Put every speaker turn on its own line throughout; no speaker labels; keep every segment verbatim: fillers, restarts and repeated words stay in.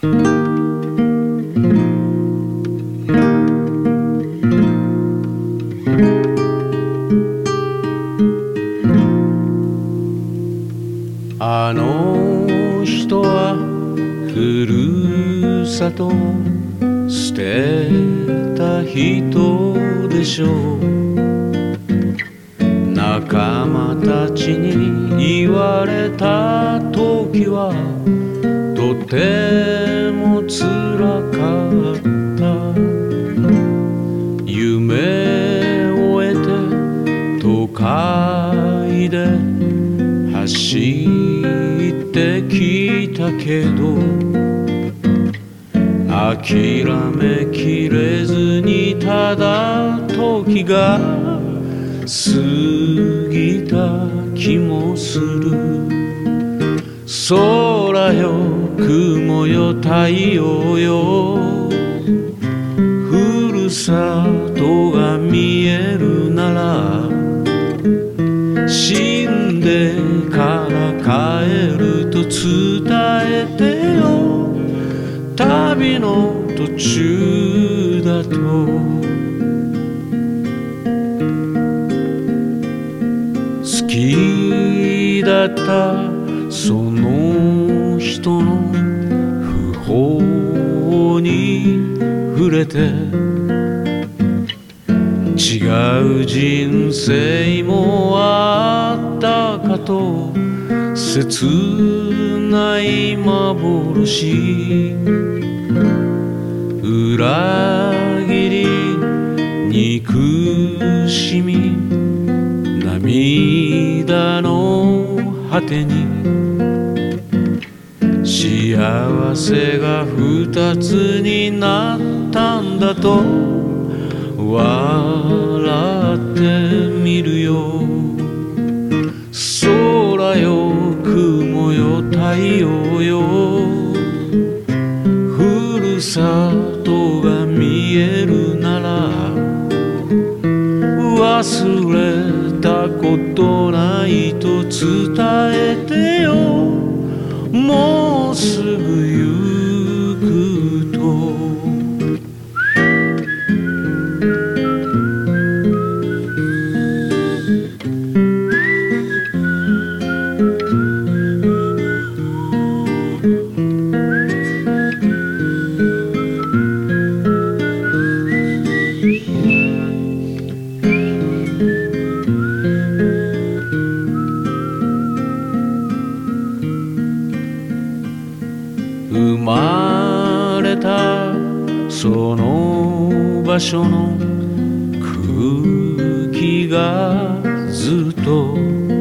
あの人はふるさとを捨てた人でしょう。仲間たちに言われた時はとてもつらかった。夢を得て都会で走ってきたけど諦めきれずにただ時が過ぎた気もする。空よ雲よ太陽よふるさとが見えるなら死んでから帰ると伝えてよ。旅の途中だと好きだったその人の訃報に触れて違う人生もあったかと切ない幻。裏切り憎しみ涙の果てに幸せが二つになったんだと笑ってみるよ。空よ雲よ太陽よふるさとが見えるなら忘れたことないと伝えてよ。もうすぐ行くと生まれたその場所の空気がずっと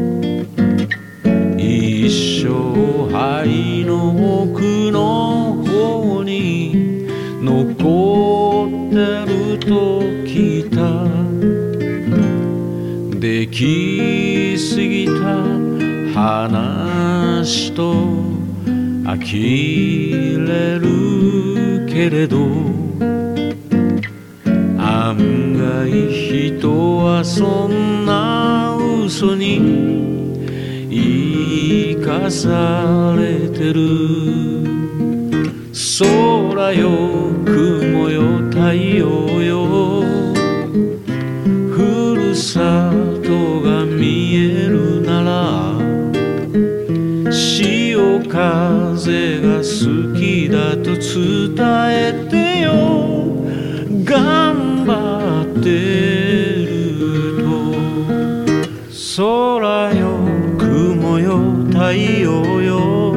一生肺の奥の方に残ってると聞いた。できすぎた話と呆れるけれど案外人はそんな嘘に生かされてる。空よ雲よ太陽よふるさとが見えるなら潮風が好きだと伝えてよ。頑張ってると空よ雲よ太陽よ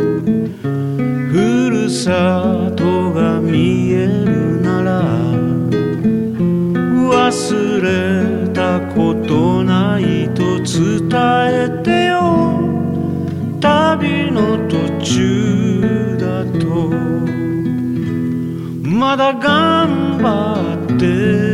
ふるさとが見えるなら忘れたことないと伝えてよ。旅の途中だとまだ頑張って